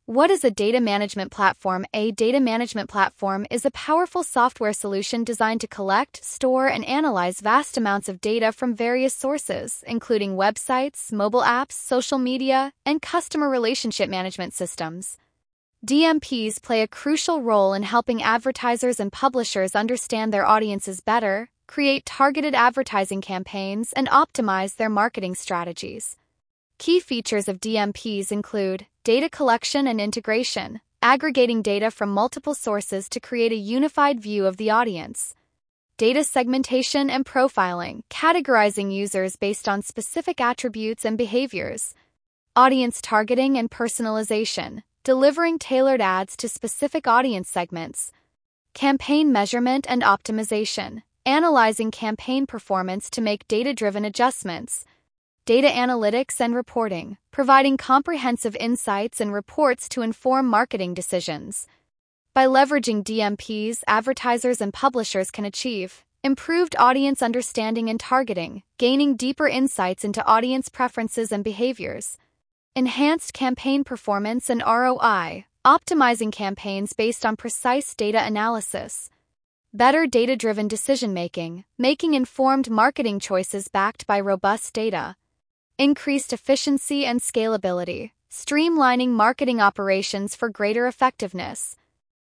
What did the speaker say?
What is a data management platform? A data management platform is a powerful software solution designed to collect, store, and analyze vast amounts of data from various sources, including websites, mobile apps, social media, and customer relationship management systems. DMPs play a crucial role in helping advertisers and publishers understand their audiences better, create targeted advertising campaigns, and optimize their marketing strategies. Key features of DMPs include data collection and integration, aggregating data from multiple sources to create a unified view of the audience. Data segmentation and profiling, categorizing users based on specific attributes and behaviors. Audience targeting and personalization, delivering tailored ads to specific audience segments. Campaign measurement and optimization, analyzing campaign performance to make data-driven adjustments. Data analytics and reporting, providing comprehensive insights and reports to inform marketing decisions. By leveraging DMPs, advertisers and publishers can achieve improved audience understanding and targeting, gaining deeper insights into audience preferences and behaviors. Enhanced campaign performance and ROI, optimizing campaigns based on precise data analysis. Better data-driven decision-making, making informed marketing choices backed by robust data. Increased efficiency and scalability, streamlining marketing operations for greater effectiveness.